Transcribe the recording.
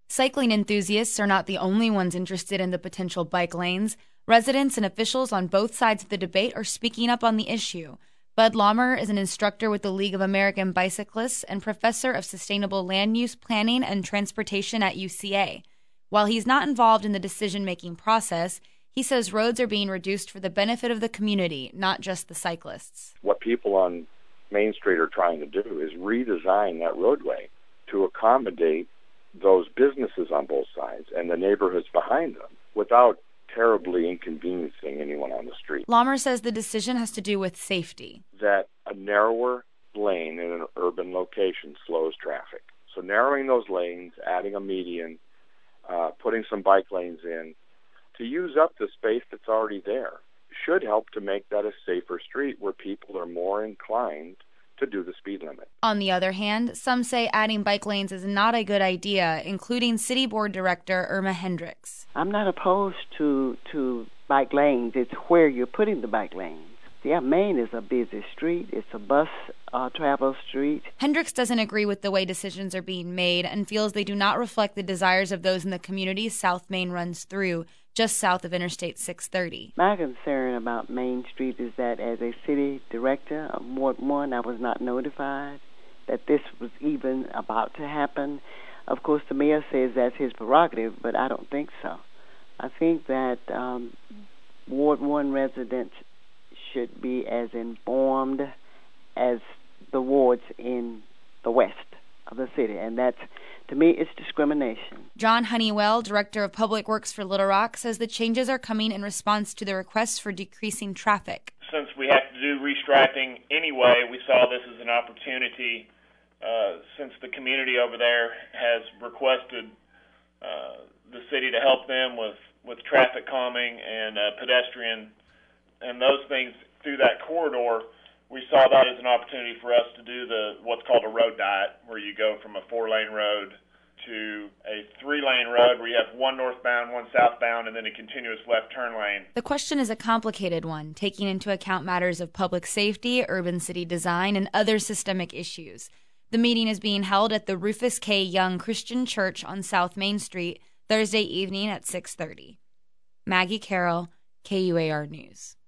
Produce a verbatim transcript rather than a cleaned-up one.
Cycling enthusiasts are not the only ones interested in the potential bike lanes. Residents and officials on both sides of the debate are speaking up on the issue. Bud Laumer is an instructor with the League of American Bicyclists and professor of sustainable land use planning and transportation at U C A. While he's not involved in the decision-making process, he says roads are being reduced for the benefit of the community, not just the cyclists. What people on Main Street are trying to do is redesign that roadway to accommodate those businesses on both sides and the neighborhoods behind them without terribly inconveniencing anyone on the street. Laumer says the decision has to do with safety. That a narrower lane in an urban location slows traffic. So narrowing those lanes, adding a median, uh, putting some bike lanes in, to use up the space that's already there, should help to make that a safer street where people are more inclined to do the speed limit. On the other hand, some say adding bike lanes is not a good idea, including City Board Director Irma Hendricks. I'm not opposed to to bike lanes. It's where you're putting the bike lanes. Yeah, Main is a busy street. It's a bus uh, travel street. Hendricks doesn't agree with the way decisions are being made and feels they do not reflect the desires of those in the communities South Main runs through, just south of Interstate six thirty. My concern about Main Street is that as a city director of Ward one, I was not notified that this was even about to happen. Of course, the mayor says that's his prerogative, but I don't think so. I think that um, Ward one residents should be as informed as the wards in the west of the city, and that's, to me, it's discrimination. John Honeywell, Director of Public Works for Little Rock, says the changes are coming in response to the requests for decreasing traffic. Since we have to do restriping anyway, we saw this as an opportunity uh, since the community over there has requested uh, the city to help them with, with traffic calming and uh, pedestrian and those things through that corridor. We saw that as an opportunity for us to do the what's called a road diet, where you go from a four-lane road to a three-lane road where you have one northbound, one southbound, and then a continuous left turn lane. The question is a complicated one, taking into account matters of public safety, urban city design, and other systemic issues. The meeting is being held at the Rufus K. Young Christian Church on South Main Street Thursday evening at six thirty. Maggie Carroll, K U A R News.